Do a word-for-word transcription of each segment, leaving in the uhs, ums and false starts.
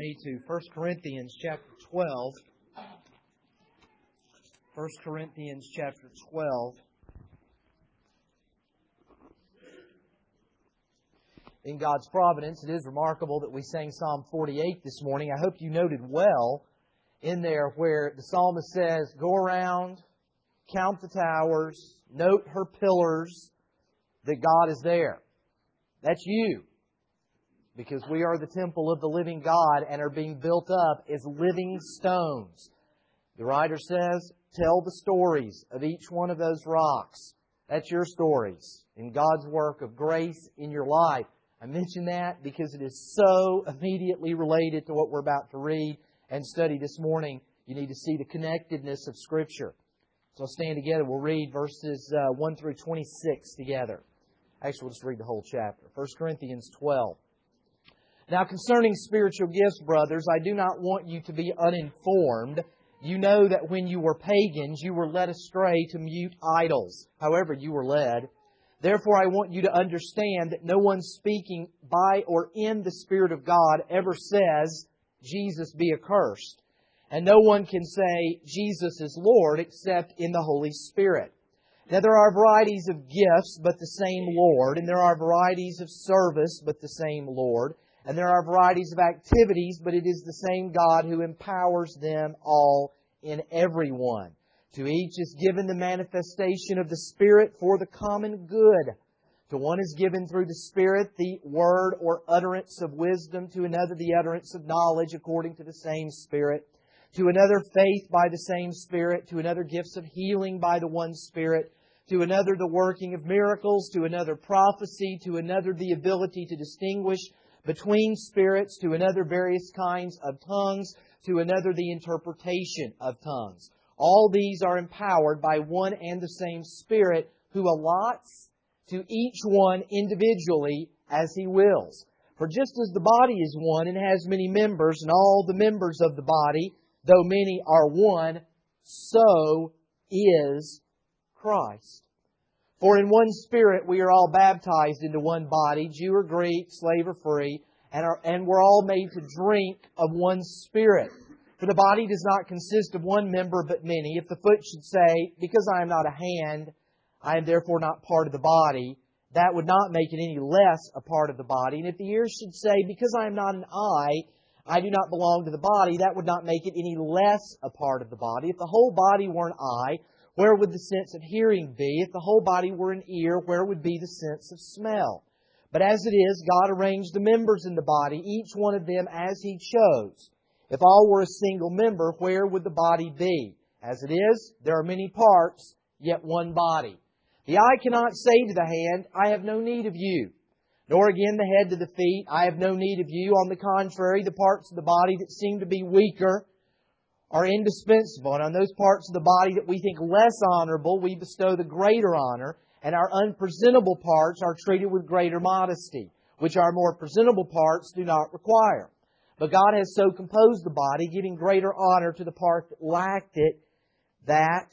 me to First Corinthians chapter twelve. First Corinthians chapter twelve. In God's providence, it is remarkable that we sang Psalm forty-eight this morning. I hope you noted well in there where the psalmist says, go around, count the towers, note her pillars, that God is there. That's you. Because we are the temple of the living God and are being built up as living stones. The writer says, tell the stories of each one of those rocks. That's your stories in God's work of grace in your life. I mention that because it is so immediately related to what we're about to read and study this morning. You need to see the connectedness of Scripture. So stand together. We'll read verses uh, one through twenty-six together. Actually, we'll just read the whole chapter. First Corinthians twelve. Now concerning spiritual gifts, brothers, I do not want you to be uninformed. You know that when you were pagans, you were led astray to mute idols, however you were led. Therefore, I want you to understand that no one speaking by or in the Spirit of God ever says, Jesus be accursed. And no one can say, Jesus is Lord, except in the Holy Spirit. Now there are varieties of gifts, but the same Lord. And there are varieties of service, but the same Lord. And there are varieties of activities, but it is the same God who empowers them all in everyone. To each is given the manifestation of the Spirit for the common good. To one is given through the Spirit the word or utterance of wisdom, to another the utterance of knowledge according to the same Spirit, to another faith by the same Spirit, to another gifts of healing by the one Spirit, to another the working of miracles, to another prophecy, to another the ability to distinguish between spirits, to another various kinds of tongues, to another the interpretation of tongues. All these are empowered by one and the same Spirit, who allots to each one individually as He wills. For just as the body is one and has many members, and all the members of the body, though many are one, so is Christ. For in one Spirit we are all baptized into one body, Jew or Greek, slave or free, and, are, and we're all made to drink of one Spirit. For the body does not consist of one member but many. If the foot should say, because I am not a hand, I am therefore not part of the body, that would not make it any less a part of the body. And if the ear should say, because I am not an eye, I do not belong to the body, that would not make it any less a part of the body. If the whole body were an eye, where would the sense of hearing be? If the whole body were an ear, where would be the sense of smell? But as it is, God arranged the members in the body, each one of them as He chose. If all were a single member, where would the body be? As it is, there are many parts, yet one body. The eye cannot say to the hand, I have no need of you. Nor again the head to the feet, I have no need of you. On the contrary, the parts of the body that seem to be weaker are indispensable. And on those parts of the body that we think less honorable, we bestow the greater honor. And our unpresentable parts are treated with greater modesty, which our more presentable parts do not require. But God has so composed the body, giving greater honor to the part that lacked it, that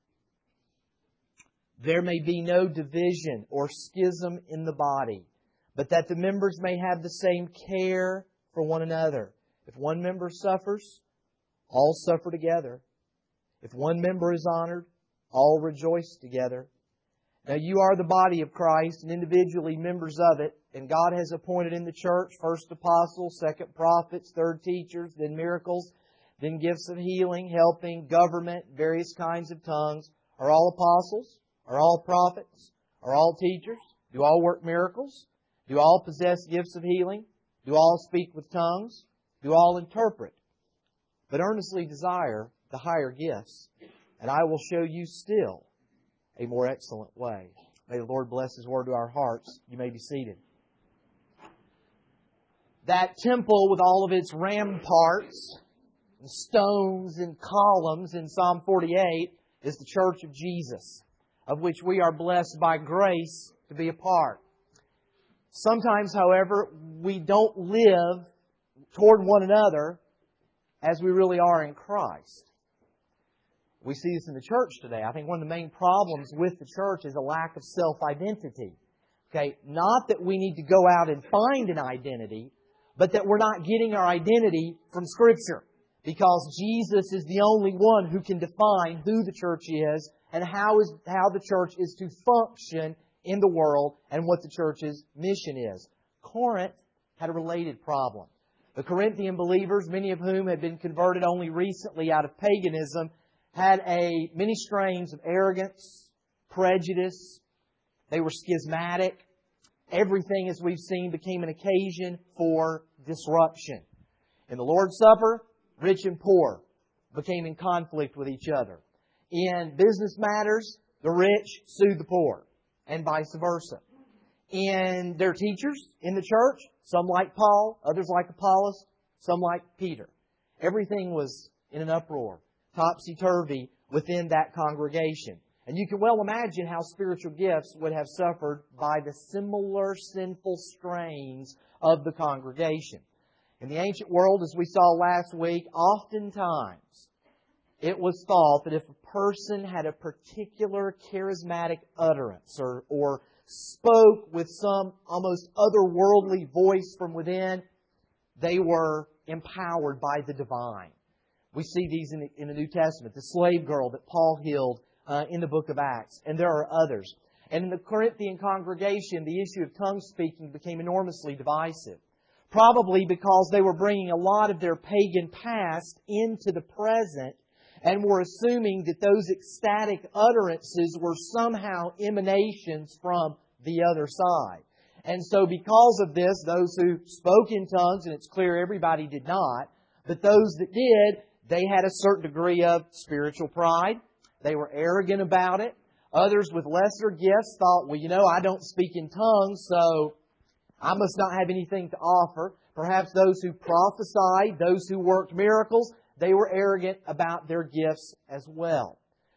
there may be no division or schism in the body, but that the members may have the same care for one another. If one member suffers, all suffer together. If one member is honored, all rejoice together. Now you are the body of Christ and individually members of it, and God has appointed in the church first apostles, second prophets, third teachers, then miracles, then gifts of healing, helping, government, various kinds of tongues. Are all apostles? Are all prophets? Are all teachers? Do all work miracles? Do all possess gifts of healing? Do all speak with tongues? Do all interpret? But earnestly desire the higher gifts, and I will show you still a more excellent way. May the Lord bless His Word to our hearts. You may be seated. That temple with all of its ramparts and stones and columns in Psalm forty-eight is the Church of Jesus, of which we are blessed by grace to be a part. Sometimes, however, we don't live toward one another as we really are in Christ. We see this in the church today. I think one of the main problems with the church is a lack of self-identity. Okay, not that we need to go out and find an identity, but that we're not getting our identity from Scripture. Because Jesus is the only one who can define who the church is and how is how the church is to function in the world and what the church's mission is. Corinth had a related problem. The Corinthian believers, many of whom had been converted only recently out of paganism, had a many strains of arrogance, prejudice. They were schismatic. Everything, as we've seen, became an occasion for disruption. In the Lord's Supper, rich and poor became in conflict with each other. In business matters, the rich sued the poor, and vice versa. In their teachers in the church, some like Paul, others like Apollos, some like Peter. Everything was in an uproar, topsy-turvy within that congregation. And you can well imagine how spiritual gifts would have suffered by the similar sinful strains of the congregation. In the ancient world, as we saw last week, oftentimes it was thought that if a person had a particular charismatic utterance or, or spoke with some almost otherworldly voice from within, they were empowered by the divine. We see these in the, in the New Testament. The slave girl that Paul healed uh, in the book of Acts. And there are others. And in the Corinthian congregation, the issue of tongue speaking became enormously divisive. Probably because they were bringing a lot of their pagan past into the present and were assuming that those ecstatic utterances were somehow emanations from the other side. And so because of this, those who spoke in tongues, and it's clear everybody did not, but those that did, they had a certain degree of spiritual pride. They were arrogant about it. Others with lesser gifts thought, well, you know, I don't speak in tongues, so I must not have anything to offer. Perhaps those who prophesied, those who worked miracles, they were arrogant about their gifts as well.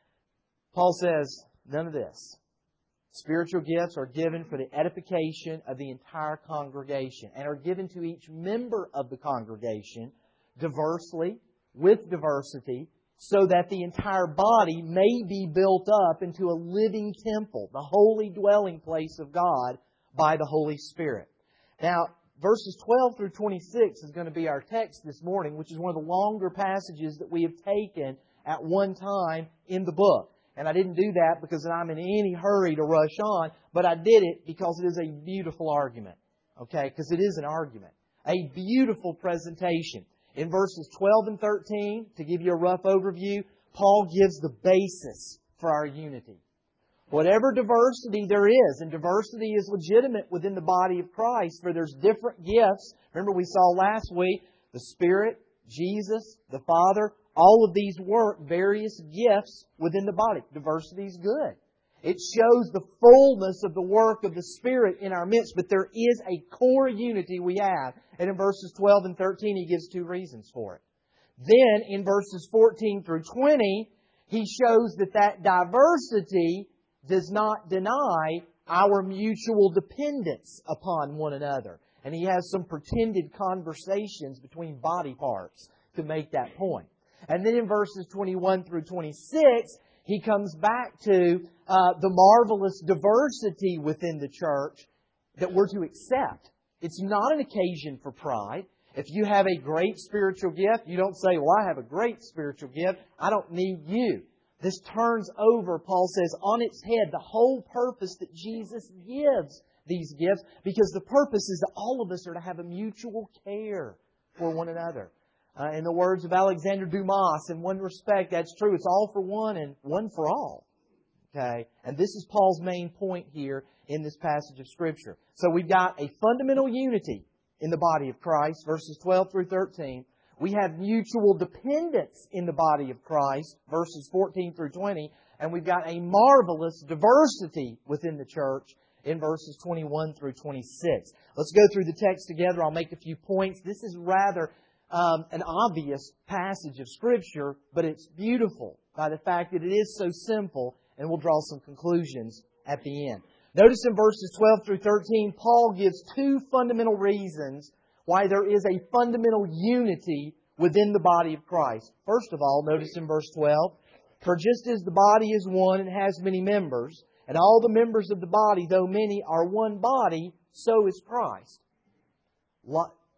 Paul says, none of this. Spiritual gifts are given for the edification of the entire congregation and are given to each member of the congregation diversely, with diversity, so that the entire body may be built up into a living temple, the holy dwelling place of God by the Holy Spirit. Now, verses twelve through twenty-six is going to be our text this morning, which is one of the longer passages that we have taken at one time in the book. And I didn't do that because I'm in any hurry to rush on, but I did it because it is a beautiful argument. Okay? Because it is an argument. A beautiful presentation. In verses twelve and thirteen, to give you a rough overview, Paul gives the basis for our unity. Whatever diversity there is, and diversity is legitimate within the body of Christ, for there's different gifts. Remember we saw last week, the Spirit, Jesus, the Father, all of these work various gifts within the body. Diversity is good. It shows the fullness of the work of the Spirit in our midst, but there is a core unity we have. And in verses twelve and thirteen, he gives two reasons for it. Then, in verses fourteen through twenty, he shows that that diversity does not deny our mutual dependence upon one another. And he has some pretended conversations between body parts to make that point. And then in verses twenty-one through twenty-six, he comes back to uh, the marvelous diversity within the church that we're to accept. It's not an occasion for pride. If you have a great spiritual gift, you don't say, well, I have a great spiritual gift, I don't need you. This turns over, Paul says, on its head the whole purpose that Jesus gives these gifts, because the purpose is that all of us are to have a mutual care for one another. Uh, in the words of Alexander Dumas, in one respect, that's true. It's all for one and one for all. Okay? And this is Paul's main point here in this passage of Scripture. So we've got a fundamental unity in the body of Christ, verses twelve through thirteen. We have mutual dependence in the body of Christ, verses fourteen through twenty. And we've got a marvelous diversity within the church in verses twenty-one through twenty-six. Let's go through the text together. I'll make a few points. This is rather um, an obvious passage of Scripture, but it's beautiful by the fact that it is so simple, and we'll draw some conclusions at the end. Notice in verses twelve through thirteen, Paul gives two fundamental reasons why there is a fundamental unity within the body of Christ. First of all, notice in verse twelve, for just as the body is one and has many members, and all the members of the body, though many, are one body, so is Christ.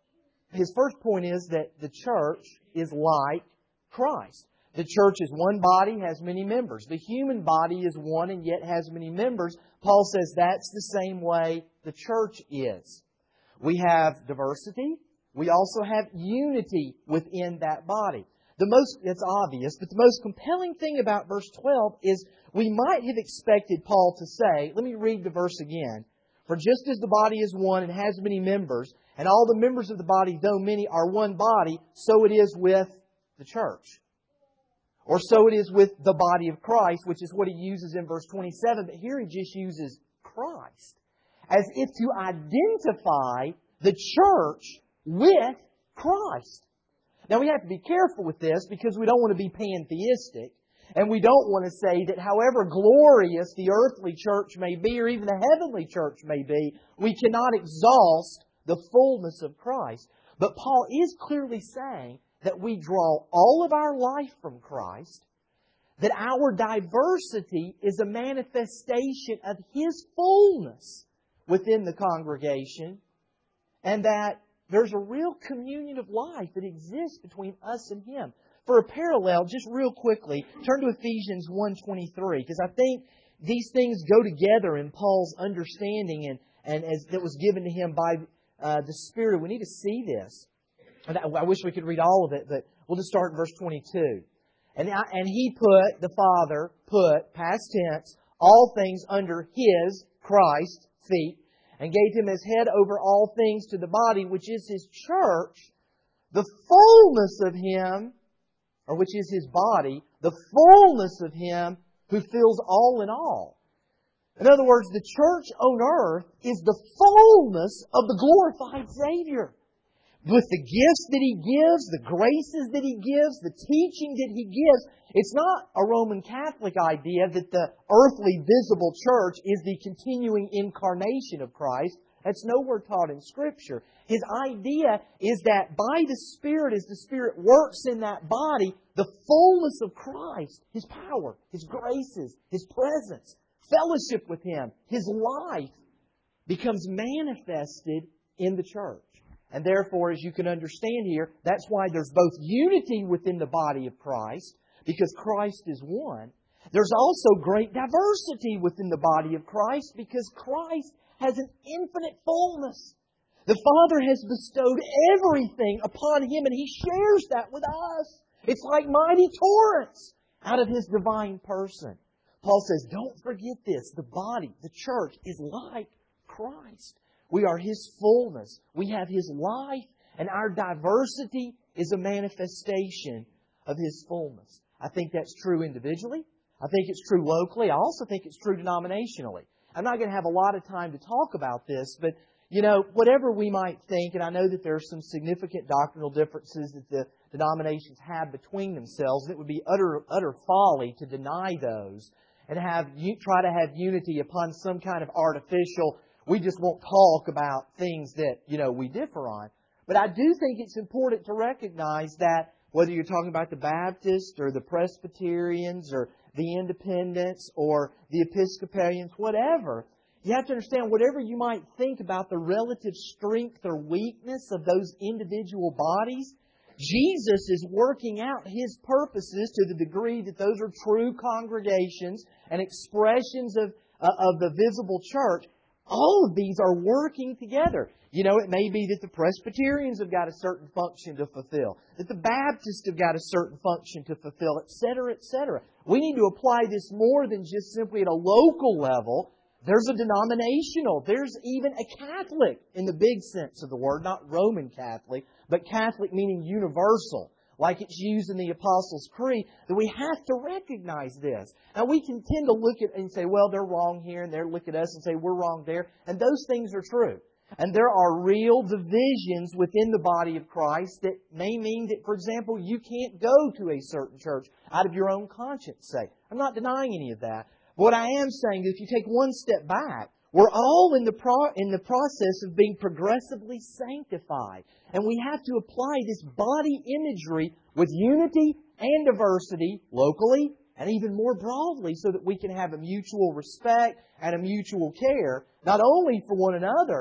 his first point is that the church is like Christ. The church is one body, has many members. The human body is one and yet has many members. Paul says that's the same way the church is. We have diversity. We also have unity within that body. The most, it's obvious, but the most compelling thing about verse twelve is we might have expected Paul to say, let me read the verse again. For just as the body is one and has many members, and all the members of the body, though many, are one body, so it is with the church. Or so it is with the body of Christ, which is what he uses in verse twenty-seven. But here he just uses Christ, as if to identify the church with Christ. Now we have to be careful with this because we don't want to be pantheistic. And we don't want to say that however glorious the earthly church may be, or even the heavenly church may be, we cannot exhaust the fullness of Christ. But Paul is clearly saying that we draw all of our life from Christ, that our diversity is a manifestation of His fullness within the congregation, and that there's a real communion of life that exists between us and Him. For a parallel, just real quickly, turn to Ephesians one twenty-three, because I think these things go together in Paul's understanding and, and as that was given to him by uh, the Spirit. We need to see this. And I, I wish we could read all of it, but we'll just start in verse twenty-two. And, I, and He put, the Father put, past tense, all things under His, Christ's, feet, and gave Him as head over all things to the body, which is His church, the fullness of Him, or which is His body, the fullness of Him who fills all in all. In other words, the church on earth is the fullness of the glorified Savior. With the gifts that He gives, the graces that He gives, the teaching that He gives, it's not a Roman Catholic idea that the earthly visible church is the continuing incarnation of Christ. That's nowhere taught in Scripture. His idea is that by the Spirit, as the Spirit works in that body, the fullness of Christ, His power, His graces, His presence, fellowship with Him, His life, becomes manifested in the church. And therefore, as you can understand here, that's why there's both unity within the body of Christ, because Christ is one. There's also great diversity within the body of Christ, because Christ has an infinite fullness. The Father has bestowed everything upon Him, and He shares that with us. It's like mighty torrents out of His divine person. Paul says, don't forget this. The body, the church, is like Christ. We are His fullness. We have His life, and our diversity is a manifestation of His fullness. I think that's true individually. I think it's true locally. I also think it's true denominationally. I'm not going to have a lot of time to talk about this, but, you know, whatever we might think, and I know that there are some significant doctrinal differences that the denominations have between themselves, and it would be utter, utter folly to deny those and have try to have unity upon some kind of artificial, we just won't talk about things that, you know, we differ on. But I do think it's important to recognize that whether you're talking about the Baptists or the Presbyterians or the Independents or the Episcopalians, whatever, you have to understand whatever you might think about the relative strength or weakness of those individual bodies, Jesus is working out His purposes to the degree that those are true congregations and expressions of, uh, of the visible church. All of these are working together. You know, it may be that the Presbyterians have got a certain function to fulfill, that the Baptists have got a certain function to fulfill, et cetera, et cetera. We need to apply this more than just simply at a local level. There's a denominational, there's even a Catholic in the big sense of the word, not Roman Catholic, but Catholic meaning universal, like it's used in the Apostles' Creed, that we have to recognize this. Now, we can tend to look at and say, well, they're wrong here, and they look at us and say, we're wrong there. And those things are true. And there are real divisions within the body of Christ that may mean that, for example, you can't go to a certain church out of your own conscience sake. I'm not denying any of that. But what I am saying is if you take one step back, we're all in the pro- in the process of being progressively sanctified. And we have to apply this body imagery with unity and diversity locally and even more broadly so that we can have a mutual respect and a mutual care, not only for one another,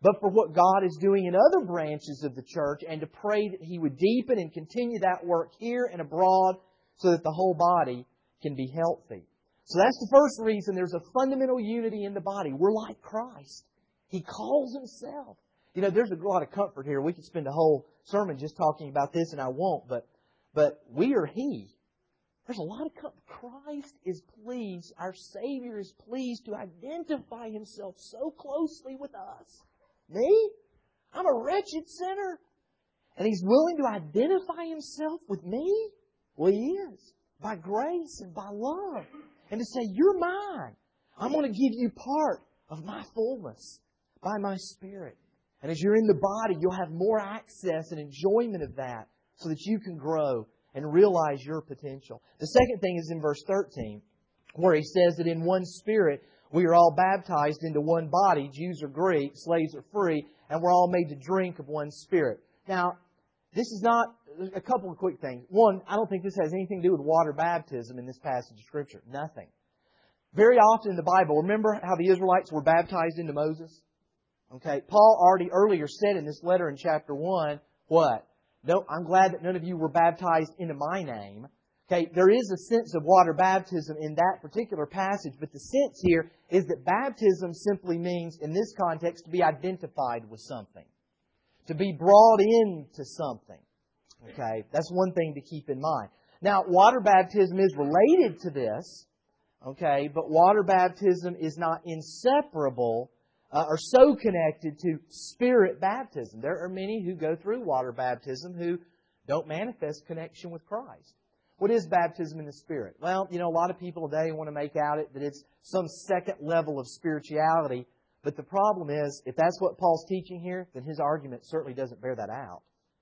but for what God is doing in other branches of the church, and to pray that He would deepen and continue that work here and abroad so that the whole body can be healthy. So that's the first reason there's a fundamental unity in the body. We're like Christ. He calls Himself. You know, there's a lot of comfort here. We could spend a whole sermon just talking about this, and I won't, but, but we are He. There's a lot of comfort. Christ is pleased, our Savior is pleased to identify Himself so closely with us. Me? I'm a wretched sinner. And He's willing to identify Himself with me? Well, He is. By grace and by love. And to say, you're mine. I'm going to give you part of my fullness by my Spirit. And as you're in the body, you'll have more access and enjoyment of that so that you can grow and realize your potential. The second thing is in verse thirteen, where he says that in one Spirit we are all baptized into one body, Jews or Greeks, slaves or free, and we're all made to drink of one Spirit. Now, this is not... A couple of quick things. One, I don't think this has anything to do with water baptism in this passage of Scripture. Nothing. Very often in the Bible, remember how the Israelites were baptized into Moses? Okay, Paul already earlier said in this letter in chapter one, what? No, I'm glad that none of you were baptized into my name. Okay, there is a sense of water baptism in that particular passage, but the sense here is that baptism simply means, in this context, to be identified with something. To be brought into something. Okay, that's one thing to keep in mind. Now, water baptism is related to this, okay, but water baptism is not inseparable uh, or so connected to Spirit baptism. There are many who go through water baptism who don't manifest connection with Christ. What is baptism in the Spirit? Well, you know, a lot of people today want to make out it that it's some second level of spirituality, but the problem is, if that's what Paul's teaching here, then his argument certainly doesn't bear that out.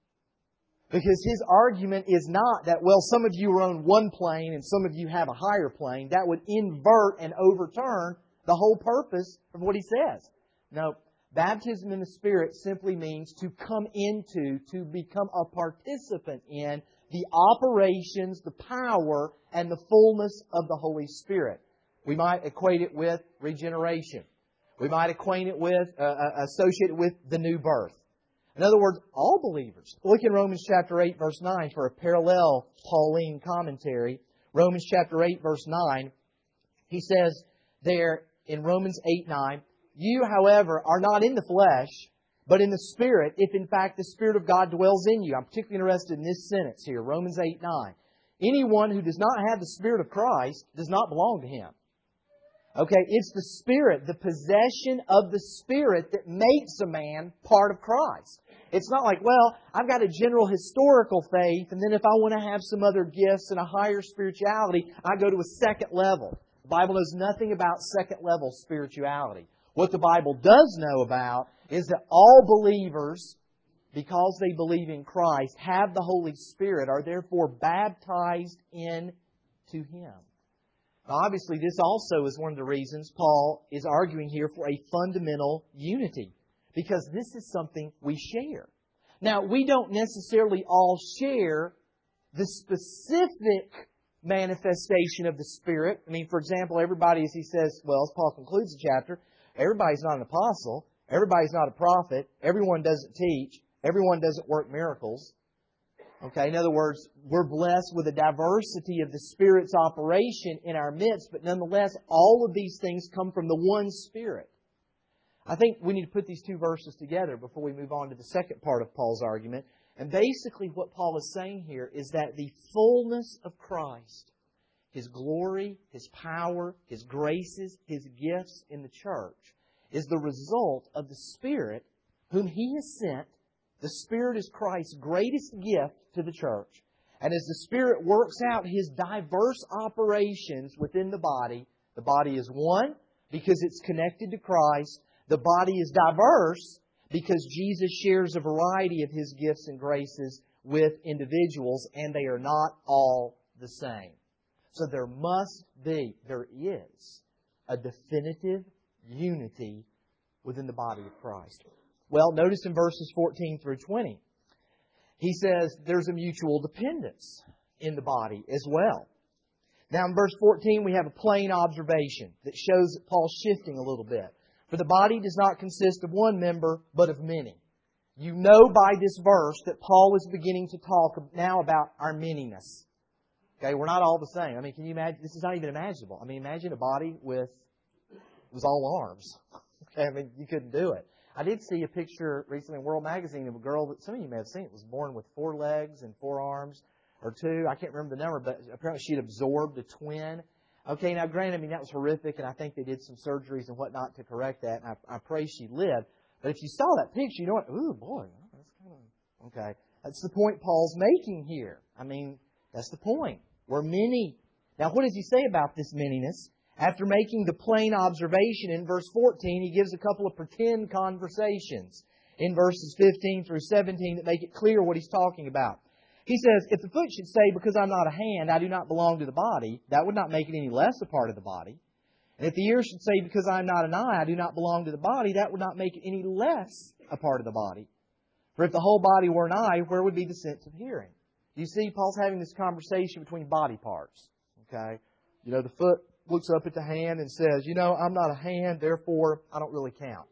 Because his argument is not that, well, some of you are on one plane and some of you have a higher plane. That would invert and overturn the whole purpose of what he says. No, baptism in the Spirit simply means to come into, to become a participant in the operations, the power, and the fullness of the Holy Spirit. We might equate it with regeneration. We might acquaint it with, uh, associate it with the new birth. In other words, all believers. Look in Romans chapter eight, verse nine for a parallel Pauline commentary. Romans chapter eight, verse nine. He says there in Romans eight, nine, you, however, are not in the flesh, but in the Spirit, if in fact the Spirit of God dwells in you. I'm particularly interested in this sentence here, Romans eight, nine. Anyone who does not have the Spirit of Christ does not belong to Him. Okay, it's the Spirit, the possession of the Spirit that makes a man part of Christ. It's not like, well, I've got a general historical faith, and then if I want to have some other gifts and a higher spirituality, I go to a second level. The Bible knows nothing about second level spirituality. What the Bible does know about is that all believers, because they believe in Christ, have the Holy Spirit, are therefore baptized into Him. Now, obviously, this also is one of the reasons Paul is arguing here for a fundamental unity, because this is something we share. Now, we don't necessarily all share the specific manifestation of the Spirit. I mean, for example, everybody, as he says, well, as Paul concludes the chapter, everybody's not an apostle, everybody's not a prophet, everyone doesn't teach, everyone doesn't work miracles. Okay, in other words, we're blessed with a diversity of the Spirit's operation in our midst, but nonetheless, all of these things come from the one Spirit. I think we need to put these two verses together before we move on to the second part of Paul's argument. And basically what Paul is saying here is that the fullness of Christ, His glory, His power, His graces, His gifts in the church, is the result of the Spirit whom He has sent. The Spirit is Christ's greatest gift to the church. And as the Spirit works out His diverse operations within the body, the body is one because it's connected to Christ. The body is diverse because Jesus shares a variety of His gifts and graces with individuals, and they are not all the same. So there must be, there is, a definitive unity within the body of Christ. Well, notice in verses fourteen through twenty, he says there's a mutual dependence in the body as well. Now in verse fourteen we have a plain observation that shows that Paul's shifting a little bit. For the body does not consist of one member, but of many. You know by this verse that Paul is beginning to talk now about our manyness. Okay, we're not all the same. I mean, can you imagine? This is not even imaginable. I mean, imagine a body with, it was all arms. Okay, I mean, you couldn't do it. I did see a picture recently in World Magazine of a girl that some of you may have seen. It was born with four legs and four arms, or two. I can't remember the number, but apparently she'd absorbed a twin. Okay, now granted, I mean, that was horrific, and I think they did some surgeries and whatnot to correct that, and I, I pray she lived. But if you saw that picture, you know what? Ooh, boy, that's kind of... Okay, that's the point Paul's making here. I mean, that's the point. We're many. Now, what does he say about this manyness? After making the plain observation in verse fourteen, he gives a couple of pretend conversations in verses fifteen through seventeen that make it clear what he's talking about. He says, if the foot should say, because I'm not a hand, I do not belong to the body, that would not make it any less a part of the body. And if the ear should say, because I'm not an eye, I do not belong to the body, that would not make it any less a part of the body. For if the whole body were an eye, where would be the sense of hearing? You see, Paul's having this conversation between body parts. Okay? You know, the foot looks up at the hand and says, you know, I'm not a hand, therefore I don't really count.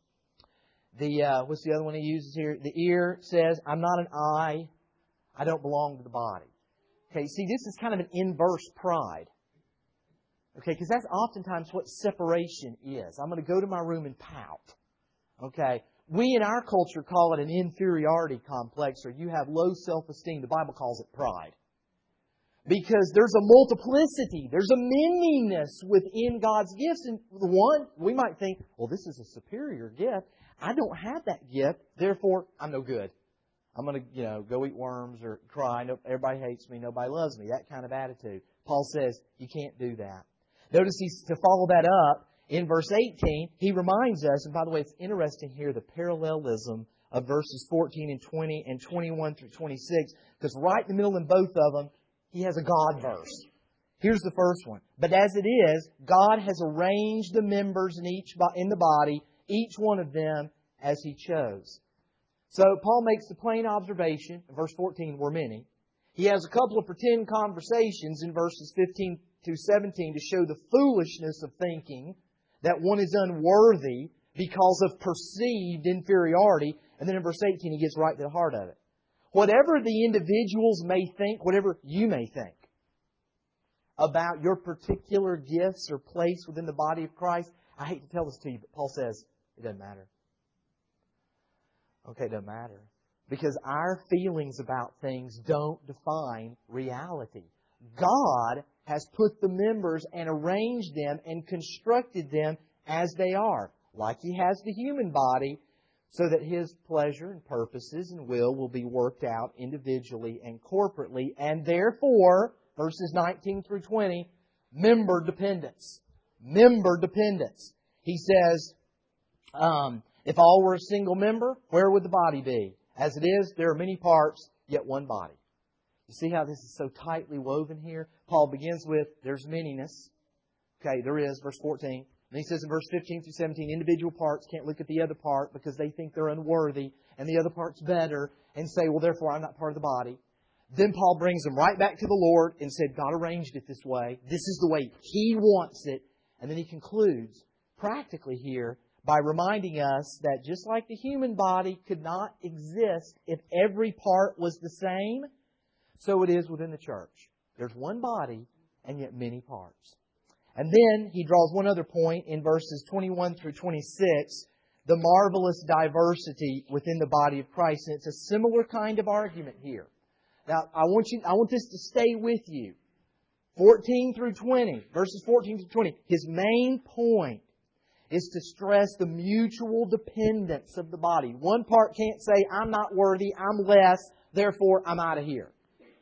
The, uh, what's the other one he uses here? The ear says, I'm not an eye, I don't belong to the body. Okay, see, this is kind of an inverse pride. Okay, because that's oftentimes what separation is. I'm going to go to my room and pout. Okay, we in our culture call it an inferiority complex, or you have low self-esteem. The Bible calls it pride. Because there's a multiplicity, there's a manyness within God's gifts. And the one, we might think, well, this is a superior gift. I don't have that gift, therefore I'm no good. I'm going to, you know, go eat worms or cry. No, everybody hates me. Nobody loves me. That kind of attitude. Paul says you can't do that. Notice he's, to follow that up, in verse eighteen, he reminds us, and by the way, it's interesting here, the parallelism of verses fourteen and twenty and twenty-one through twenty-six, because right in the middle in both of them, he has a God verse. Here's the first one. But as it is, God has arranged the members in each in the body, each one of them as He chose. So Paul makes the plain observation, in verse fourteen, we're many. He has a couple of pretend conversations in verses fifteen to seventeen to show the foolishness of thinking that one is unworthy because of perceived inferiority. And then in verse eighteen, he gets right to the heart of it. Whatever the individuals may think, whatever you may think about your particular gifts or place within the body of Christ, I hate to tell this to you, but Paul says it doesn't matter. Okay, it doesn't matter. Because our feelings about things don't define reality. God has put the members and arranged them and constructed them as they are, like He has the human body, so that His pleasure and purposes and will will be worked out individually and corporately, and therefore, verses nineteen through twenty, member dependence. Member dependence. He says, um, if all were a single member, where would the body be? As it is, there are many parts, yet one body. You see how this is so tightly woven here? Paul begins with, there's manyness. Okay, there is, verse fourteen. And he says in verse fifteen through seventeen, individual parts can't look at the other part because they think they're unworthy, and the other part's better, and say, well, therefore I'm not part of the body. Then Paul brings them right back to the Lord and said, God arranged it this way. This is the way He wants it. And then he concludes, practically here, by reminding us that just like the human body could not exist if every part was the same, so it is within the church. There's one body and yet many parts. And then he draws one other point in verses twenty-one through twenty-six, the marvelous diversity within the body of Christ. And it's a similar kind of argument here. Now, I want you, I want this to stay with you. fourteen through twenty, verses fourteen through twenty, his main point is to stress the mutual dependence of the body. One part can't say, I'm not worthy, I'm less, therefore I'm out of here.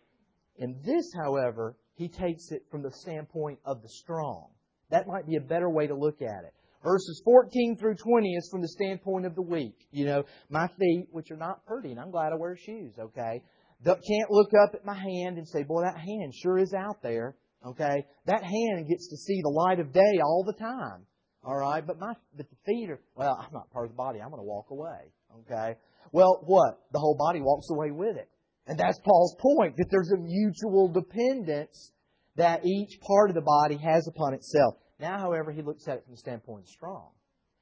In this, however, he takes it from the standpoint of the strong. That might be a better way to look at it. Verses fourteen through twenty is from the standpoint of the weak. You know, my feet, which are not pretty, and I'm glad I wear shoes, okay? Can't look up at my hand and say, boy, that hand sure is out there, okay? That hand gets to see the light of day all the time. All right, but my but the feet are, well, I'm not part of the body. I'm going to walk away. Okay? Well, what? The whole body walks away with it. And that's Paul's point, that there's a mutual dependence that each part of the body has upon itself. Now, however, he looks at it from the standpoint of strong.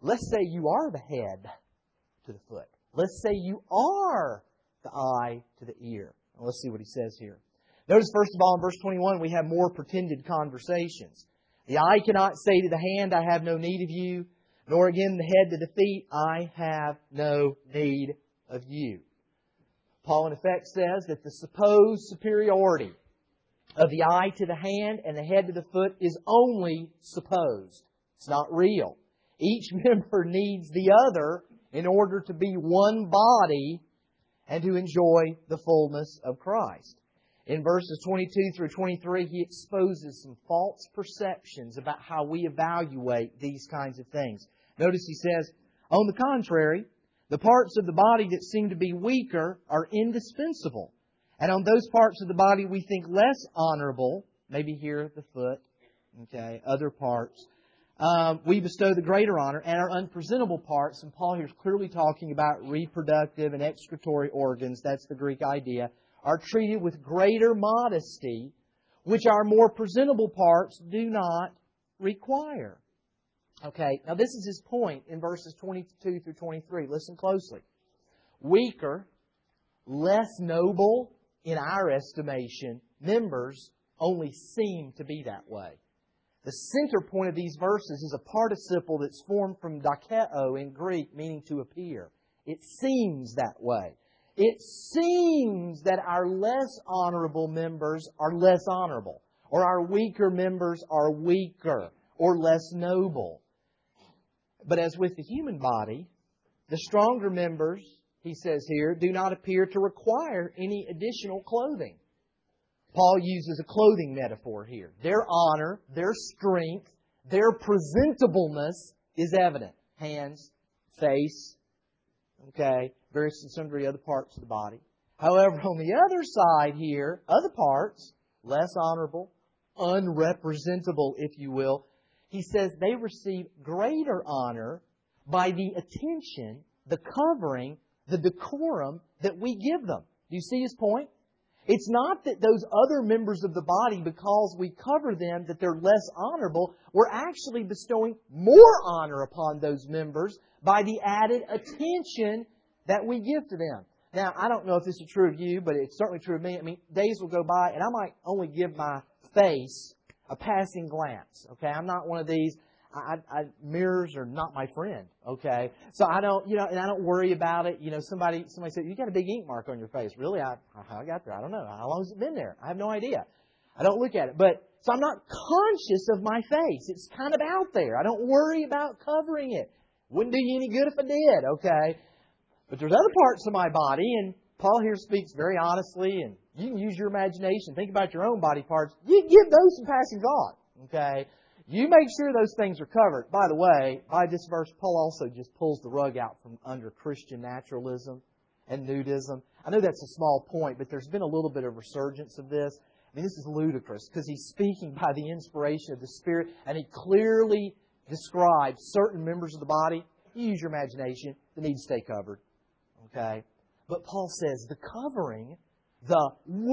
let's say you are the head to the foot. Let's say you are the eye to the ear. Well, let's see what he says here. Notice, first of all, in verse twenty-one, we have more pretended conversations. The eye cannot say to the hand, I have no need of you, nor again the head to the feet, I have no need of you. Paul, in effect, says that the supposed superiority of the eye to the hand and the head to the foot is only supposed. It's not real. Each member needs the other in order to be one body and to enjoy the fullness of Christ. In verses twenty-two through twenty-three, he exposes some false perceptions about how we evaluate these kinds of things. Notice he says, on the contrary, the parts of the body that seem to be weaker are indispensable. And on those parts of the body we think less honorable, maybe here the foot, okay, other parts, um, we bestow the greater honor, and our unpresentable parts, and Paul here is clearly talking about reproductive and excretory organs, that's the Greek idea, are treated with greater modesty, which our more presentable parts do not require. Okay, now this is his point in verses twenty-two through twenty-three. Listen closely. Weaker, less noble in our estimation, members only seem to be that way. The center point of these verses is a participle that's formed from dokeo in Greek, meaning to appear. It seems that way. It seems that our less honorable members are less honorable, or our weaker members are weaker or less noble. But as with the human body, the stronger members, he says here, do not appear to require any additional clothing. Paul uses a clothing metaphor here. Their honor, their strength, their presentableness is evident. Hands, face, okay, various and sundry other parts of the body. However, on the other side here, other parts, less honorable, unrepresentable, if you will, he says they receive greater honor by the attention, the covering, the decorum that we give them. Do you see his point? It's not that those other members of the body, because we cover them, that they're less honorable. We're actually bestowing more honor upon those members by the added attention that we give to them. Now, I don't know if this is true of you, but it's certainly true of me. I mean, days will go by and I might only give my face a passing glance. Okay, I'm not one of these. I, I, mirrors are not my friend. Okay, so I don't, you know, and I don't worry about it. You know, somebody, somebody said, "You got a big ink mark on your face." Really? I, how I got there? I don't know. How long has it been there? I have no idea. I don't look at it, but so I'm not conscious of my face. It's kind of out there. I don't worry about covering it. Wouldn't do you any good if I did. Okay, but there's other parts of my body, and Paul here speaks very honestly, and you can use your imagination. Think about your own body parts. You give those some passing thought. Okay. You make sure those things are covered. By the way, by this verse, Paul also just pulls the rug out from under Christian naturalism and nudism. I know that's a small point, but there's been a little bit of resurgence of this. I mean, this is ludicrous because he's speaking by the inspiration of the Spirit, and he clearly describes certain members of the body. You use your imagination. They need to stay covered. Okay? But Paul says the covering, the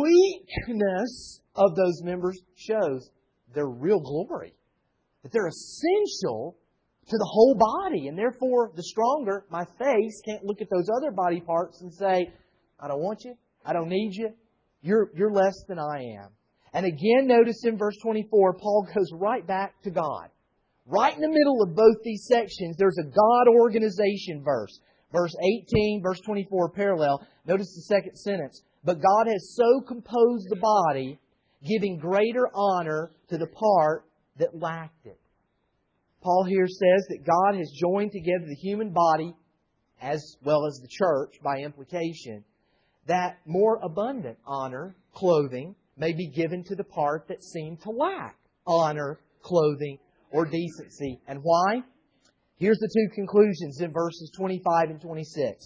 weakness of those members shows their real glory. That they're essential to the whole body. And therefore, the stronger, my face, can't look at those other body parts and say, I don't want you. I don't need you. You're, you're less than I am. And again, notice in verse twenty-four, Paul goes right back to God. Right in the middle of both these sections, there's a God organization verse. Verse eighteen, verse twenty-four parallel. Notice the second sentence. But God has so composed the body, giving greater honor to the part that lacked it. Paul here says that God has joined together the human body as well as the church by implication, that more abundant honor, clothing, may be given to the part that seemed to lack honor, clothing, or decency. And why? Here's the two conclusions in verses twenty-five and twenty-six.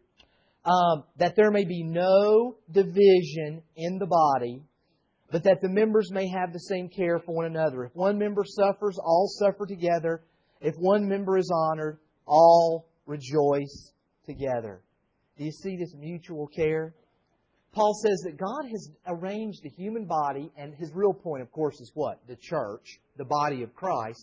Um, that there may be no division in the body, but that the members may have the same care for one another. If one member suffers, all suffer together. If one member is honored, all rejoice together. Do you see this mutual care? Paul says that God has arranged the human body, and his real point, of course, is what? The church, the body of Christ.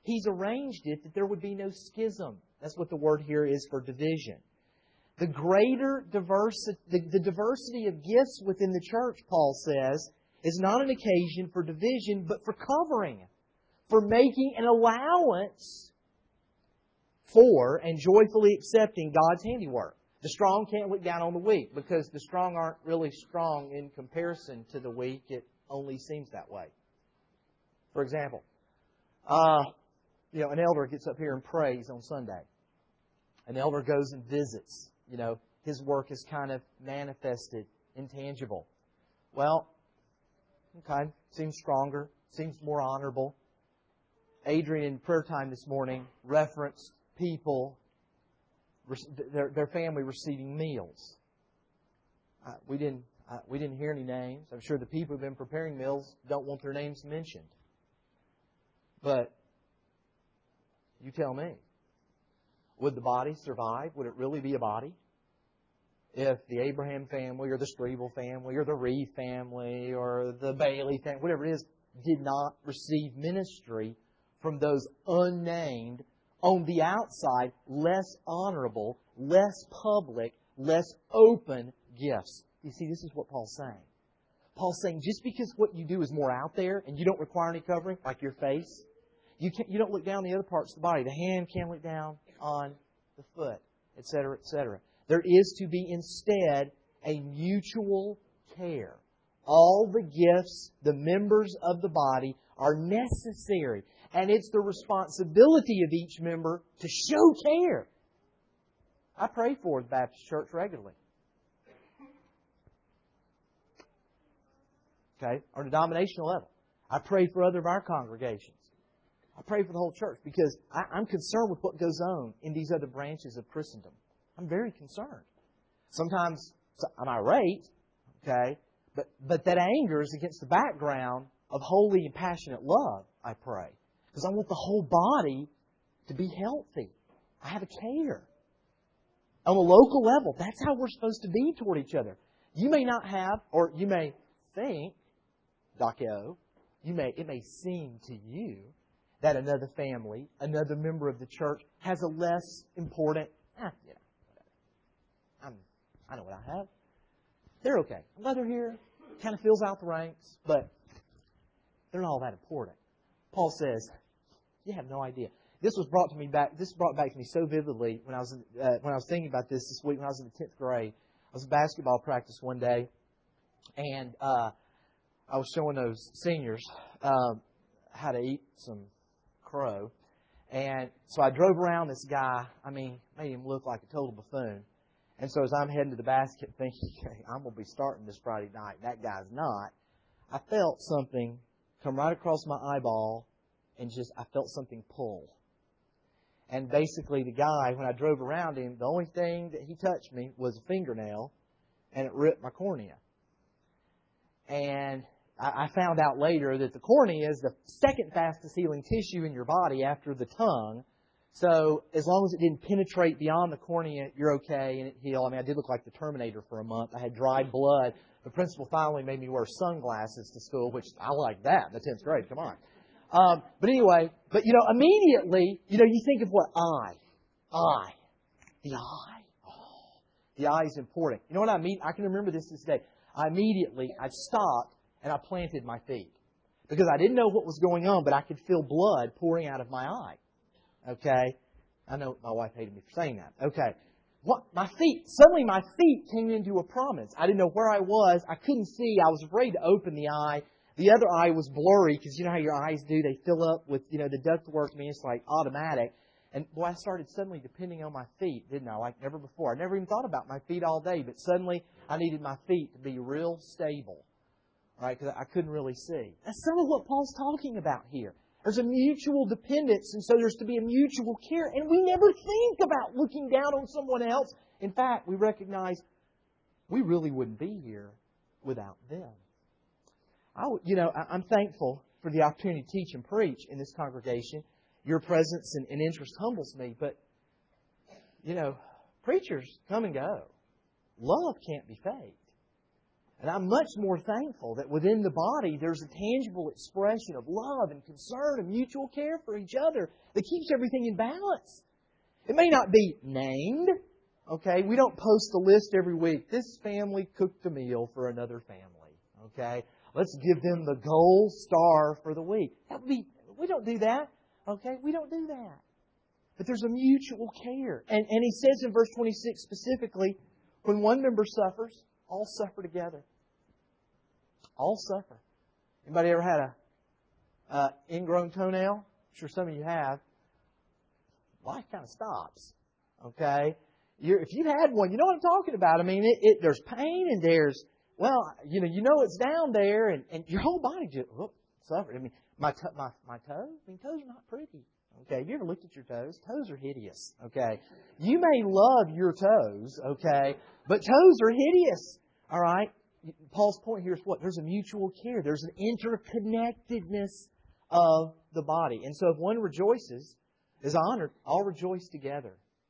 He's arranged it that there would be no schism. That's what the word here is for division. The greater diversity, the, the diversity of gifts within the church, Paul says, is not an occasion for division, but for covering, for making an allowance for and joyfully accepting God's handiwork. The strong can't look down on the weak because the strong aren't really strong in comparison to the weak. It only seems that way. For example, uh, you know, an elder gets up here and prays on Sunday. An elder goes and visits. You know, his work is kind of manifested, intangible. Well, okay, seems stronger, seems more honorable. Adrian, in prayer time this morning, referenced people, their, their family receiving meals. Uh, we didn't uh, we didn't hear any names. I'm sure the people who've been preparing meals don't want their names mentioned. But you tell me. Would the body survive? Would it really be a body? If the Abraham family or the Strebel family or the Reeve family or the Bailey family, whatever it is, did not receive ministry from those unnamed, on the outside, less honorable, less public, less open gifts. You see, this is what Paul's saying. Paul's saying just because what you do is more out there and you don't require any covering, like your face, you can't, you don't look down the other parts of the body. The hand can't look down on the foot, et cetera, et cetera. There is to be instead a mutual care. All the gifts, the members of the body, are necessary. And it's the responsibility of each member to show care. I pray for the Baptist Church regularly. Okay? On a denominational level. I pray for other of our congregations. I pray for the whole church because I, I'm concerned with what goes on in these other branches of Christendom. I'm very concerned. Sometimes I'm irate, okay, but, but that anger is against the background of holy and passionate love, I pray. Because I want the whole body to be healthy. I have a care. On a local level, that's how we're supposed to be toward each other. You may not have, or you may think, Dakio, you may, it may seem to you that another family, another member of the church, has a less important, ah, you know, whatever. I'm, I know what I have. They're okay. I'm glad they're here. Kind of fills out the ranks, but they're not all that important. Paul says, you have no idea. This was brought to me back. This brought back to me so vividly when I was uh, when I was thinking about this this week when I was in the tenth grade. I was at basketball practice one day, and uh, I was showing those seniors um, how to eat some crow. And so I drove around this guy. I mean, made him look like a total buffoon. And so as I'm heading to the basket thinking, okay, I'm going to be starting this Friday night. That guy's not. I felt something come right across my eyeball and just, I felt something pull. And basically the guy, when I drove around him, the only thing that he touched me was a fingernail, and it ripped my cornea. And I found out later that the cornea is the second fastest healing tissue in your body after the tongue. So as long as it didn't penetrate beyond the cornea, you're okay and it healed. I mean, I did look like the Terminator for a month. I had dried blood. The principal finally made me wear sunglasses to school, which I like that in the tenth grade. Come on. Um, but anyway, but you know, immediately, you know, you think of what? Eye. Eye. The eye. Oh, the eye is important. You know what I mean? I can remember this this day. I immediately, I stopped and I planted my feet. Because I didn't know what was going on, but I could feel blood pouring out of my eye. Okay? I know my wife hated me for saying that. Okay. What? My feet. Suddenly my feet came into a prominence. I didn't know where I was. I couldn't see. I was afraid to open the eye. The other eye was blurry because you know how your eyes do. They fill up with, you know, the ductwork. I mean, it's like automatic. And boy, I started suddenly depending on my feet, didn't I? Like never before. I never even thought about my feet all day. But suddenly I needed my feet to be real stable. Right? Because I couldn't really see. That's some of what Paul's talking about here. There's a mutual dependence, and so there's to be a mutual care. And we never think about looking down on someone else. In fact, we recognize we really wouldn't be here without them. I, you know, I'm thankful for the opportunity to teach and preach in this congregation. Your presence and, and interest humbles me, but, you know, preachers come and go. Love can't be faked. And I'm much more thankful that within the body there's a tangible expression of love and concern and mutual care for each other that keeps everything in balance. It may not be named, okay? We don't post a list every week. This family cooked a meal for another family, okay? Let's give them the gold star for the week. That would be, we don't do that, okay? We don't do that. But there's a mutual care. And, and he says in verse twenty-six specifically, when one member suffers, all suffer together. All suffer. Anybody ever had a uh, ingrown toenail? I'm sure some of you have. Life kind of stops. Okay? You're, if you've had one, you know what I'm talking about. I mean, it, it, there's pain and there's, well, you know, you know it's down there and, and your whole body just whoop, suffered. I mean, my, to, my, my toe, I mean, toes are not pretty. Okay, have you ever looked at your toes? Toes are hideous. Okay, you may love your toes. Okay, but toes are hideous. All right. Paul's point here is what? There's a mutual care. There's an interconnectedness of the body, and so if one rejoices, is honored, all rejoice together.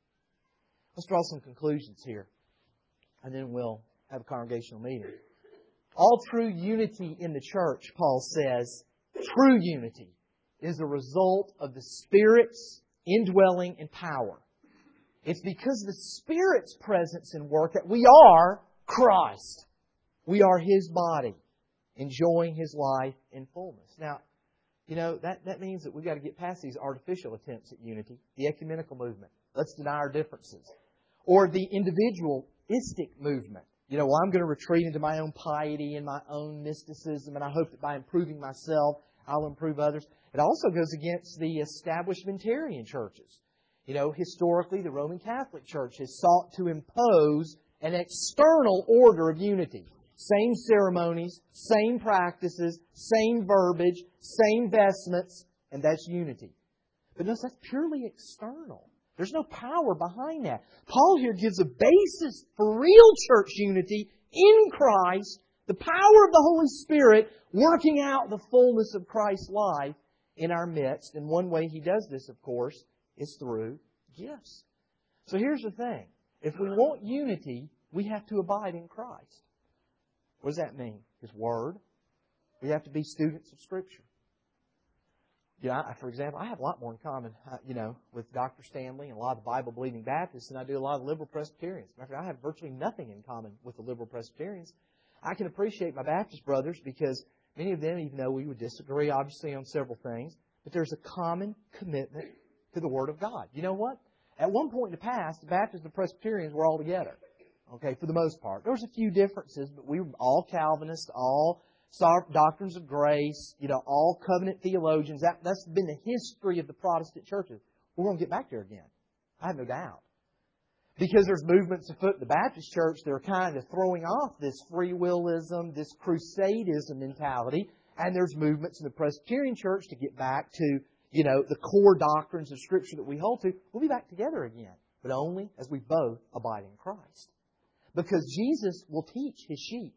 Let's draw some conclusions here, and then we'll have a congregational meeting. All true unity in the church, Paul says, true unity is a result of the Spirit's indwelling and power. It's because of the Spirit's presence and work that we are Christ. We are His body, enjoying His life in fullness. Now, you know, that, that means that we've got to get past these artificial attempts at unity, the ecumenical movement. Let's deny our differences. Or the individualistic movement. You know, well, I'm going to retreat into my own piety and my own mysticism, and I hope that by improving myself, I'll improve others. It also goes against the establishmentarian churches. You know, historically, the Roman Catholic Church has sought to impose an external order of unity. Same ceremonies, same practices, same verbiage, same vestments, and that's unity. But notice that's purely external. There's no power behind that. Paul here gives a basis for real church unity in Christ, the power of the Holy Spirit working out the fullness of Christ's life in our midst. And one way He does this, of course, is through gifts. So here's the thing. If we want unity, we have to abide in Christ. What does that mean? His Word. We have to be students of Scripture. You know, I, for example, I have a lot more in common, uh, you know, with Doctor Stanley and a lot of the Bible-believing Baptists than I do a lot of liberal Presbyterians. Matter of fact, I have virtually nothing in common with the liberal Presbyterians. I can appreciate my Baptist brothers because many of them, even though we would disagree, obviously, on several things, but there's a common commitment to the Word of God. You know what? At one point in the past, the Baptists and the Presbyterians were all together. Okay, for the most part. There was a few differences, but we were all Calvinists, all doctrines of grace, you know, all covenant theologians. That, that's been the history of the Protestant churches. We're going to get back there again. I have no doubt. Because there's movements afoot in the Baptist church that are kind of throwing off this free willism, this crusadism mentality. And there's movements in the Presbyterian church to get back to, you know, the core doctrines of Scripture that we hold to. We'll be back together again. But only as we both abide in Christ. Because Jesus will teach His sheep.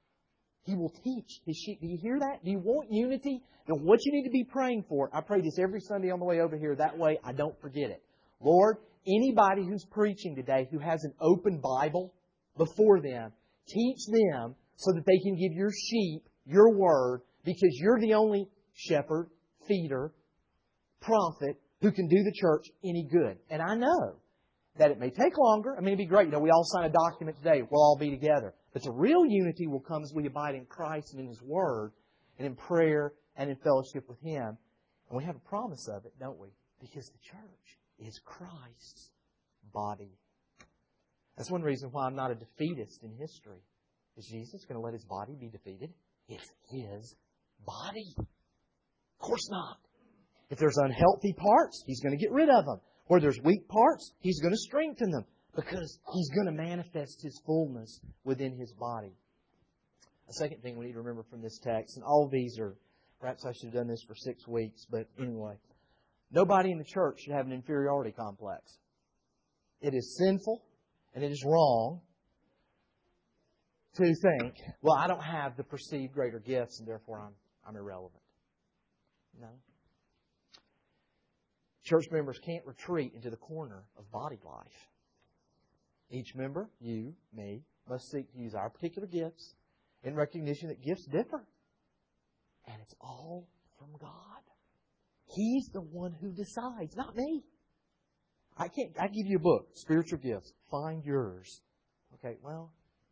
He will teach His sheep. Do you hear that? Do you want unity? Then what you need to be praying for, I pray this every Sunday on the way over here. That way I don't forget it. Lord, anybody who's preaching today who has an open Bible before them, teach them so that they can give your sheep your Word, because you're the only shepherd, feeder, prophet who can do the church any good. And I know that it may take longer. I mean, it'd be great. You know, we all sign a document today. We'll all be together. But the real unity will come as we abide in Christ and in His Word and in prayer and in fellowship with Him. And we have a promise of it, don't we? Because the church is Christ's body. That's one reason why I'm not a defeatist in history. Is Jesus going to let His body be defeated? It's His body. Of course not. If there's unhealthy parts, He's going to get rid of them. Where there's weak parts, He's going to strengthen them. Because He's going to manifest His fullness within His body. A second thing we need to remember from this text, and all of these are, perhaps I should have done this for six weeks, but anyway. Nobody in the church should have an inferiority complex. It is sinful and it is wrong to think, well, I don't have the perceived greater gifts and therefore I'm, I'm irrelevant. No. Church members can't retreat into the corner of body life. Each member, you, me, must seek to use our particular gifts in recognition that gifts differ. And it's all from God. He's the one who decides, not me. I can't. I give you a book, Spiritual Gifts. Find yours. Okay, well,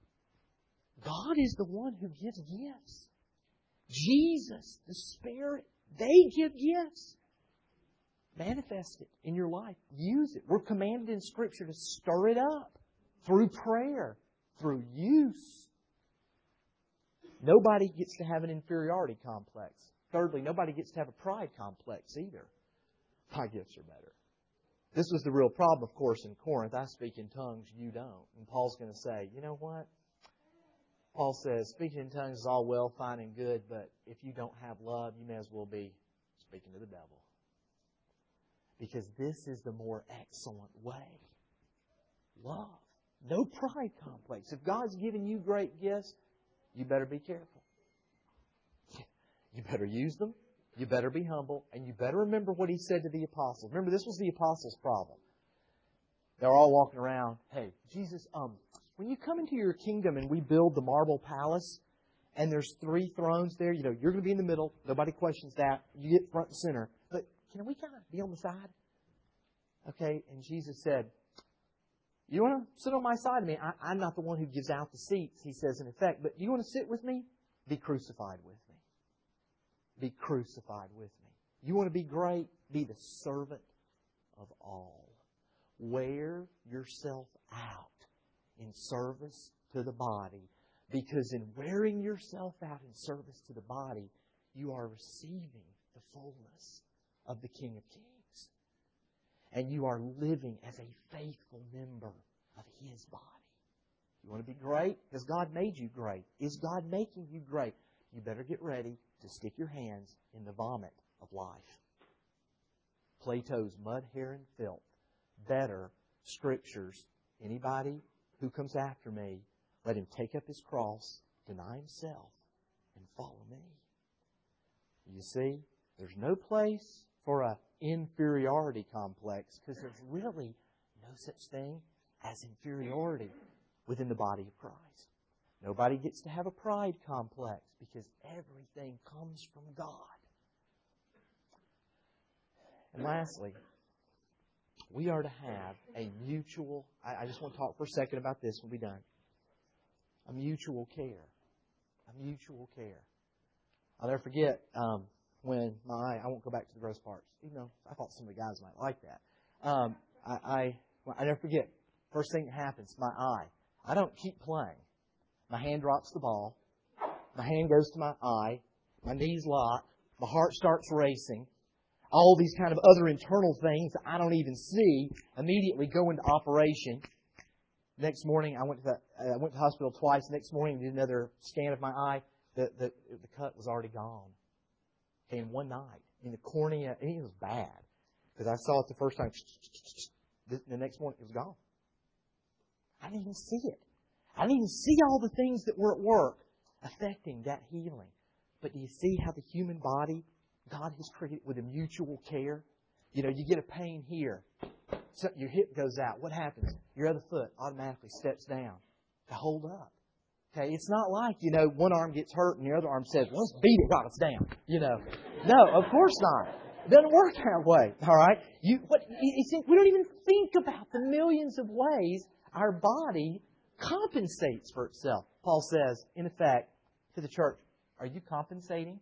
God is the one who gives gifts. Jesus, the Spirit, they give gifts. Manifest it in your life. Use it. We're commanded in Scripture to stir it up through prayer, through use. Nobody gets to have an inferiority complex. Thirdly, nobody gets to have a pride complex either. My gifts are better. This was the real problem, of course, in Corinth. I speak in tongues, you don't. And Paul's going to say, you know what? Paul says, speaking in tongues is all well, fine, and good, but if you don't have love, you may as well be speaking to the devil. Because this is the more excellent way. Love. No pride complex. If God's given you great gifts, you better be careful. You better use them. You better be humble. And you better remember what He said to the apostles. Remember, this was the apostles' problem. They're all walking around. Hey, Jesus, um, when you come into your kingdom and we build the marble palace, and there's three thrones there, you know, you're going to be in the middle. Nobody questions that. You get front and center. But can we kind of be on the side? Okay, and Jesus said, you want to sit on my side of me? I, I'm not the one who gives out the seats, He says in effect. But you want to sit with me? Be crucified with me. Be crucified with me. You want to be great? Be the servant of all. Wear yourself out in service to the body. Because in wearing yourself out in service to the body, you are receiving the fullness of the King of Kings. And you are living as a faithful member of His body. You want to be great? Because God made you great. Is God making you great? You better get ready to stick your hands in the vomit of life. Plato's mud, hair, and filth. Better Scriptures. Anybody who comes after me, let him take up his cross, deny himself, and follow me. You see, there's no place for an inferiority complex because there's really no such thing as inferiority within the body of Christ. Nobody gets to have a pride complex because everything comes from God. And lastly, we are to have a mutual, I, I just want to talk for a second about this when we're done. A mutual care. A mutual care. I'll never forget um, when my, I won't go back to the gross parts, even though I thought some of the guys might like that. Um, I, I, well, I never forget, first thing that happens, my eye. I don't keep playing. My hand drops the ball. My hand goes to my eye. My knees lock. My heart starts racing. All these kind of other internal things that I don't even see immediately go into operation. Next morning, I went to the I went to the hospital twice. Next morning, did another scan of my eye. The the the cut was already gone. Okay, in one night, in the cornea, and it was bad because I saw it the first time. The next morning, it was gone. I didn't even see it. I didn't even see all the things that were at work affecting that healing. But do you see how the human body, God has created with a mutual care? You know, you get a pain here. So your hip goes out. What happens? Your other foot automatically steps down to hold up. Okay, it's not like, you know, one arm gets hurt and the other arm says, well, let's beat it while it's down. You know, no, of course not. It doesn't work that way. All right, you what? You see, we don't even think about the millions of ways our body compensates for itself. Paul says, in effect, to the church, are you compensating?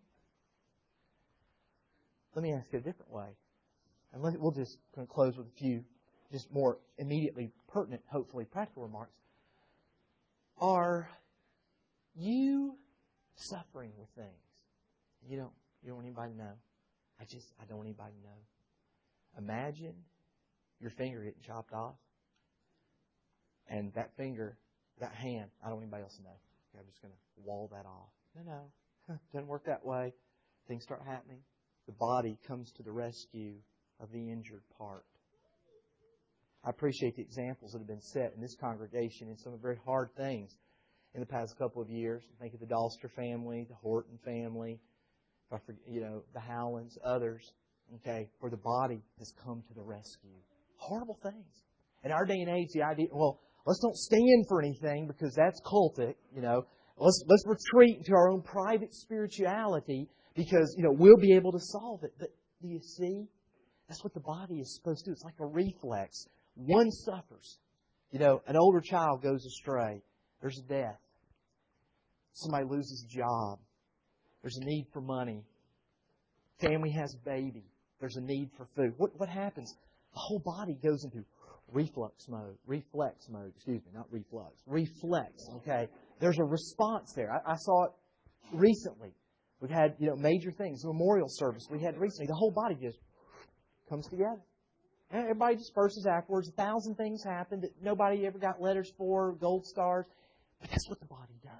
Let me ask it a different way. And let, we'll just close with a few just more immediately pertinent, hopefully practical remarks. Are you suffering with things you don't you don't want anybody to know? I just I don't want anybody to know. Imagine your finger getting chopped off, and that finger, that hand, I don't want anybody else to know. Okay, I'm just going to wall that off. No, no, doesn't work that way. Things start happening. The body comes to the rescue of the injured part. I appreciate the examples that have been set in this congregation in some very hard things in the past couple of years. Think of the Dolster family, the Horton family, if I forget, you know, the Howlands, others. Okay, where the body has come to the rescue. Horrible things. In our day and age, the idea, well, let's don't stand for anything because that's cultic, you know. Let's, let's retreat into our own private spirituality because, you know, we'll be able to solve it. But do you see? That's what the body is supposed to do. It's like a reflex. One suffers. You know, an older child goes astray. There's death. Somebody loses a job. There's a need for money. Family has a baby. There's a need for food. What, what happens? The whole body goes into reflux mode. Reflex mode. Excuse me, not reflux. Reflex, okay? There's a response there. I, I saw it recently. We've had, you know, major things. The memorial service we had recently. The whole body just comes together. And everybody disperses afterwards. A thousand things happen that nobody ever got letters for, gold stars. But that's what the body does.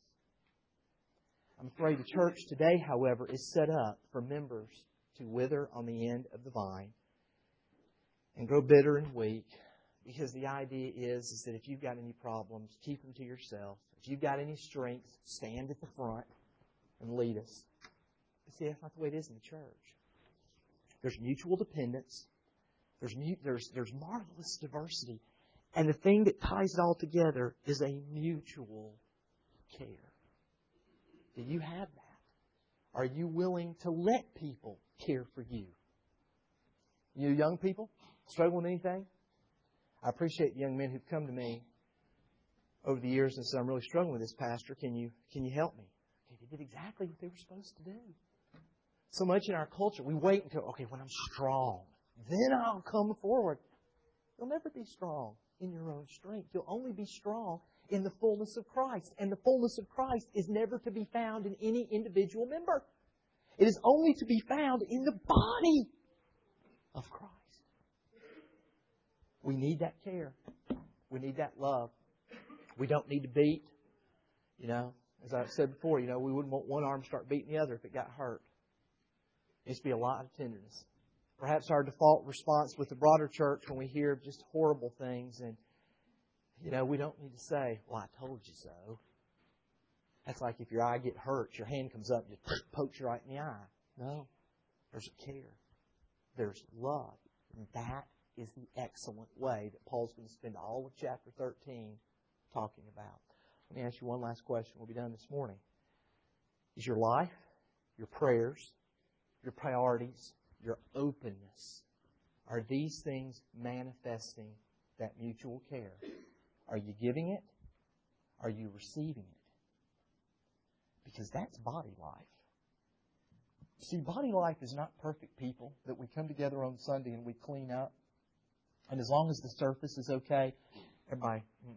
I'm afraid the church today, however, is set up for members to wither on the end of the vine and grow bitter and weak, because the idea is, is that if you've got any problems, keep them to yourself. If you've got any strengths, stand at the front and lead us. But see, that's not the way it is in the church. There's mutual dependence. There's, there's, there's marvelous diversity. And the thing that ties it all together is a mutual care. Do you have that? Are you willing to let people care for you? You young people, struggling with anything? I appreciate the young men who've come to me over the years and said, I'm really struggling with this, Pastor. Can you, can you help me? Okay, they did exactly what they were supposed to do. So much in our culture, we wait until, okay, when I'm strong, then I'll come forward. You'll never be strong in your own strength. You'll only be strong in the fullness of Christ. And the fullness of Christ is never to be found in any individual member. It is only to be found in the body of Christ. We need that care. We need that love. We don't need to beat. You know, as I said before, you know, we wouldn't want one arm to start beating the other if it got hurt. It needs to be a lot of tenderness. Perhaps our default response with the broader church when we hear just horrible things, and, you know, we don't need to say, well, I told you so. That's like if your eye gets hurt, your hand comes up and just pokes you right in the eye. No. There's care. There's love. And that is the excellent way that Paul's going to spend all of chapter thirteen talking about. Let me ask you one last question. We'll be done this morning. Is your life, your prayers, your priorities, your openness, are these things manifesting that mutual care? Are you giving it? Are you receiving it? Because that's body life. See, body life is not perfect people that we come together on Sunday and we clean up. And as long as the surface is okay, everybody, mm-mm.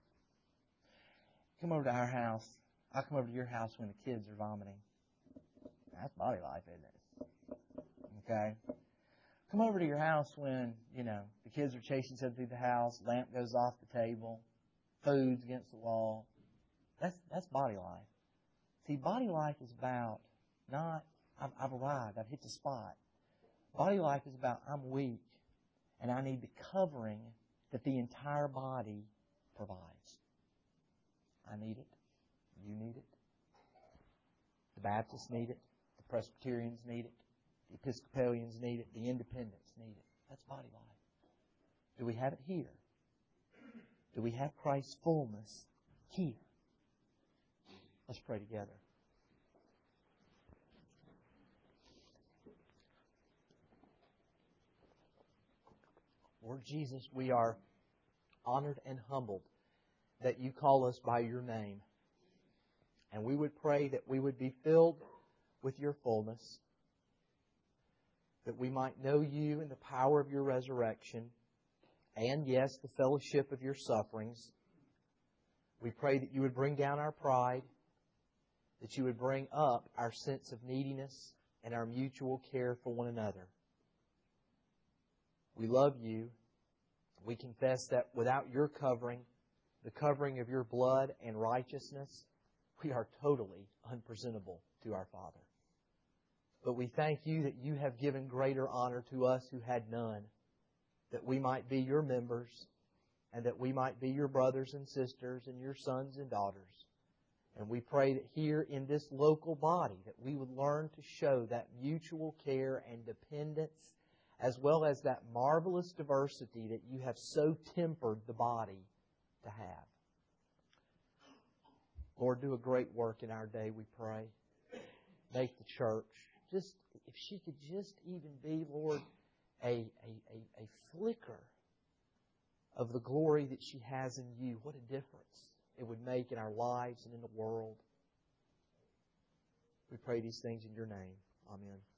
Come over to our house. I'll come over to your house when the kids are vomiting. That's body life, isn't it? Okay? Come over to your house when, you know, the kids are chasing something through the house, lamp goes off the table, food's against the wall. That's that's body life. See, body life is about not, I've, I've arrived, I've hit the spot. Body life is about, I'm weak, and I need the covering that the entire body provides. I need it. You need it. The Baptists need it. The Presbyterians need it. The Episcopalians need it. The Independents need it. That's body life. Do we have it here? Do we have Christ's fullness here? Let's pray together. Lord Jesus, we are honored and humbled that you call us by your name. And we would pray that we would be filled with your fullness, that we might know you in the power of your resurrection, and, yes, the fellowship of your sufferings. We pray that you would bring down our pride, that you would bring up our sense of neediness and our mutual care for one another. We love you. We confess that without your covering, the covering of your blood and righteousness, we are totally unpresentable to our Father. But we thank you that you have given greater honor to us who had none, that we might be your members, and that we might be your brothers and sisters and your sons and daughters. And we pray that here in this local body that we would learn to show that mutual care and dependence, as well as that marvelous diversity that you have so tempered the body to have. Lord, do a great work in our day, we pray. Make the church, just if she could just even be, Lord, a, a, a, a flicker of the glory that she has in You, what a difference it would make in our lives and in the world. We pray these things in Your name. Amen.